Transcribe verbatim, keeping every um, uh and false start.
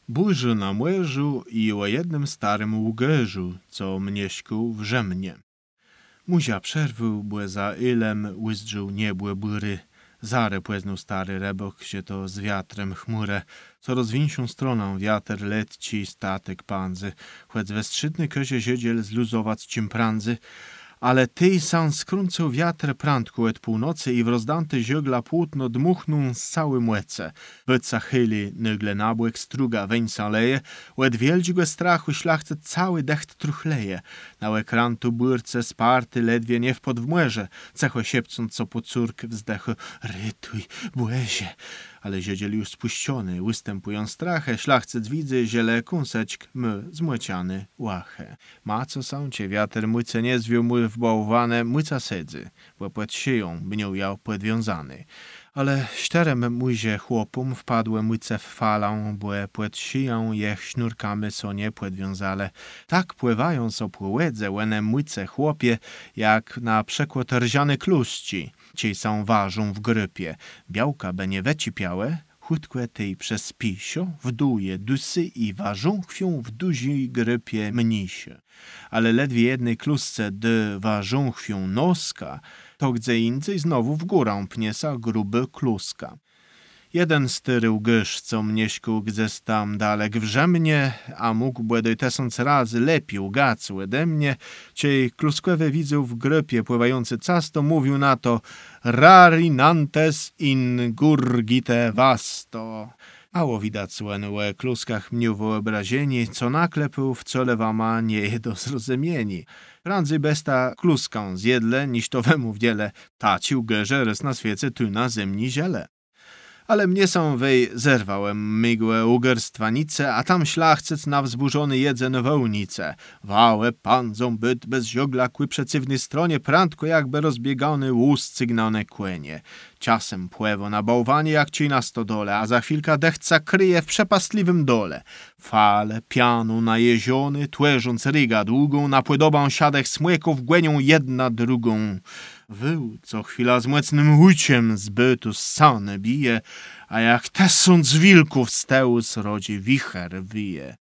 Burzy na młeżu i o jednym starym łgerzu, co mnieśku w Rzemnie. Muzia przerwył, błe za ilem łyzdrzył niebłe bury. Zare płeznął stary rebok, się to z wiatrem chmurę. Co rozwińszą stroną wiatr letci statek panzy. Chłec we strzytny közie siedziel zluzować cim prandzy. Ale ty sam skrunął wiatr prędko od północy i w rozdante ziogla płótno dmuchnął z całym łece. Wyca chyli nygle nabłek struga weńca leje, od wieldziego strachu szlachce cały decht truchleje. Na ekrantu burce sparty ledwie nie wpod w młerze, cecho siepcąc co po córk wzdechu, rytuj, błezie. Ale siedziel już spuściony, występują strachę, szlachcic widzy, ziele kąseczk, my zmłeciany łachę. Ma co są cię, wiatr myce nie zwił mu w bałwane, myca sedzy, bo płet szyją, bnią jał podwiązany. Ale ścierem mujzie chłopom wpadłe myce w falą, bo płet szyją jech sznurkami co nie podwiązale. Tak pływają so po łedze łene myce chłopie, jak na przykład rziane kluści. Ci są ważą w grypie. Białka be nie wecipiałe, chutkłe tej przez pisio, wduje dusy i ważą chwią w duzi grypie mnisie. Ale ledwie jednej klusce dy ważą chwią noska, to gdzie indziej znowu w górę pniesa gruby kluska. Jeden styrył gysz, co mnieśku gdzes tam dalek w Rzemnie, a mógł błedoj tesąc razy lepiej ugacł ode mnie, ciej kluskwewe widzów w grypie pływający casto mówił na to rari nantes in gurgite vasto. Mało widać słenue kluskach mniu wyobrazieni, co naklepł w cole wama nie je do zrozumieni. Prędzej besta kluską zjedle, niż to wemu w dziele, tacił gerze rys na świece tu na zemni ziele. Ale mnie są wej zerwałem migłe ugerstwanice, a tam szlachcic na wzburzony jedze nowołnice. Wałe pandzą byt bez ziogla kły przeciwnej stronie, prędko jakby rozbiegany łuz cygnane kłenie. Czasem pływo na bałwanie jak ci na stodole, a za chwilka dechca kryje w przepastliwym dole. Fale, pianu najeziony, tłeżąc ryga długą, napłydobą siadech smyków głenią jedna drugą. Wył co chwila z mocnym łuciem z bytu ssane bije, a jak tesąc wilków z tełus rodzi wicher wije.